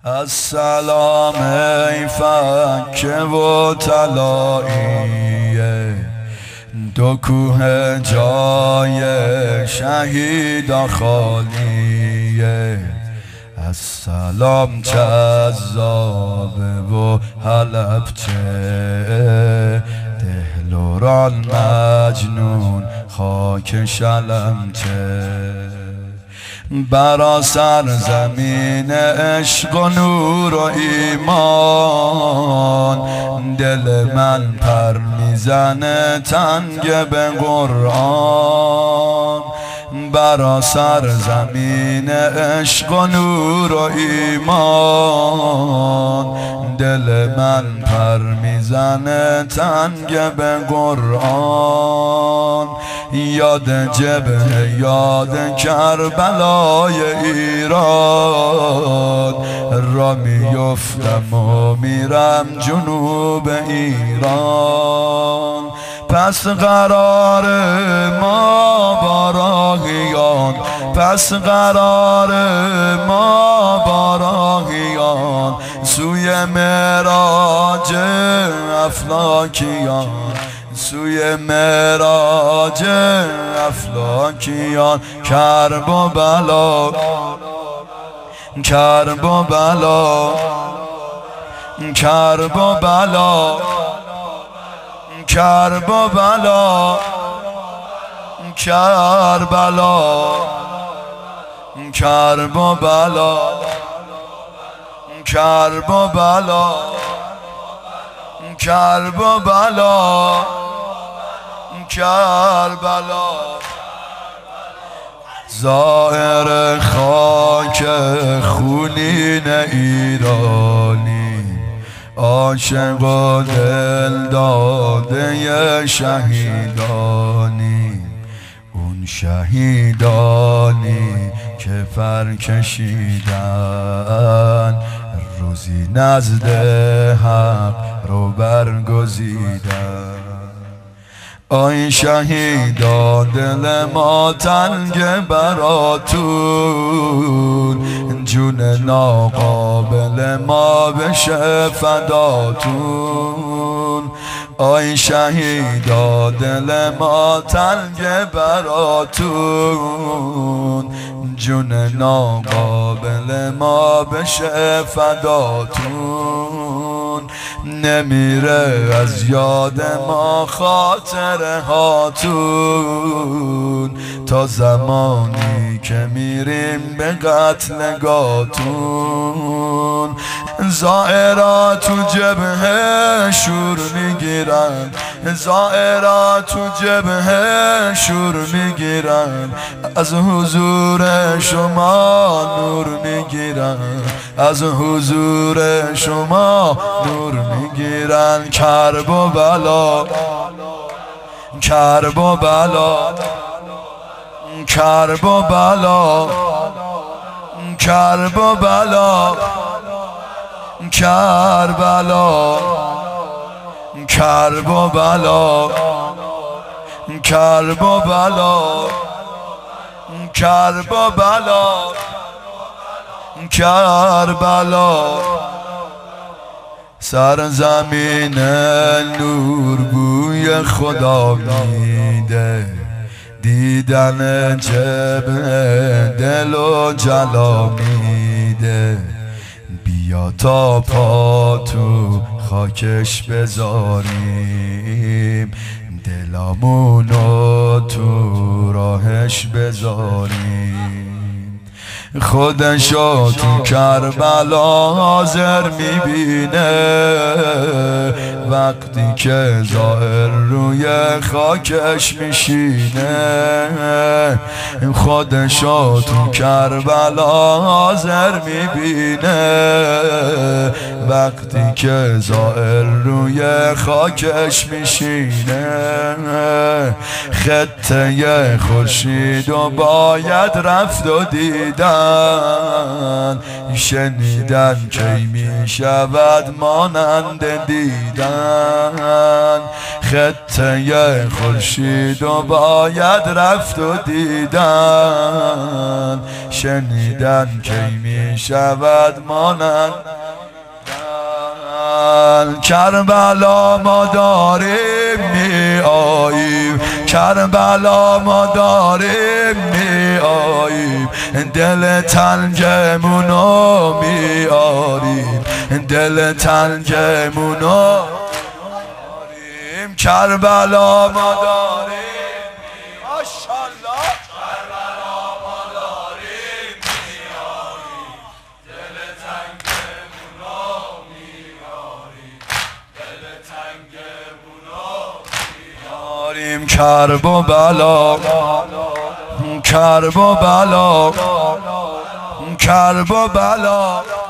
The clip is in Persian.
السلام ای فکه و طلاییه، دو کوه جای شهیدا خالیه. السلام جذابه و حلبچه، دهلوران مجنون خاک شلمچه. برا سرزمین عشق و نور و ایمان، دل من پر میزنه تنگ به قرآن. برا سرزمین عشق و نور و ایمان، دل من پر میزنه تنگ به قرآن. یاد جبهه، یاد کربلای ایران، را میفتم و میرم جنوب ایران. پس قرار ما با راهیان، پس قرار ما با راهیان، سوی معراج افلاکیان، سوی معراج افلاکیان. کرب و بلا، کرب و بلا، کرب و بلا، کرب و بلا، کربلا، کرب و بلا، کرب و بلا، کرب و بلا، کربلا. زائر خاک خونین ایرانی، عاشق و دل داده شهیدانی. اون شهیدانی که پر کشیدن، روزی نزد حق رو برگزیدن. آی شهیدا دل ما تنگ براتون، جون ناقابل ما بشه فداتون. آی شهیدا دل ما تنگ براتون، جون ناقابل ما بشه فداتون. نمیره از یاد ما خاطره هاتون، تا زمانی که میریم به قتلگاتون. زائرات تو جبهه شور میگیرن، زائرات تو جبهه شور میگیرن، از حضور شما نور میگیرن، از حضور شما نور میگیرن. کرب و بلا، کرب و بلا، کرب و بلا، کرب و بلا، کربلا، کرب و بلا، کرب و بلا، کرب و بلا، کربلا. سرزمین نور بوی خدا میده، دیدن جبهه دل و جلا میده. بیا تا پا تو خاکش بذاریم، دلامونو تو راهش بذاریم. خودشو تو کربلا حاضر میبینه، وقتی که زائر روی خاکش میشینه. خودشو تو کربلا حاضر میبینه، وقتی که زائر روی خاکش میشینه خطه خورشید و باید رفت و دیدن شنیدن کی میشود مانند دیدن خطه خورشید و باید رفت و دیدن شنیدن کی میشود مانند کربلا ما داریم می آییم کربلا ما داریم می آییم دل تنگمونو می آریم دل تنگمونو کربلا ما داریم ماشاءالله کربلا ما داریم می آییم دل تنگمونو می آریم دل تنگمونو می آریم کرب و بلا کرب و بلا کرب و بلا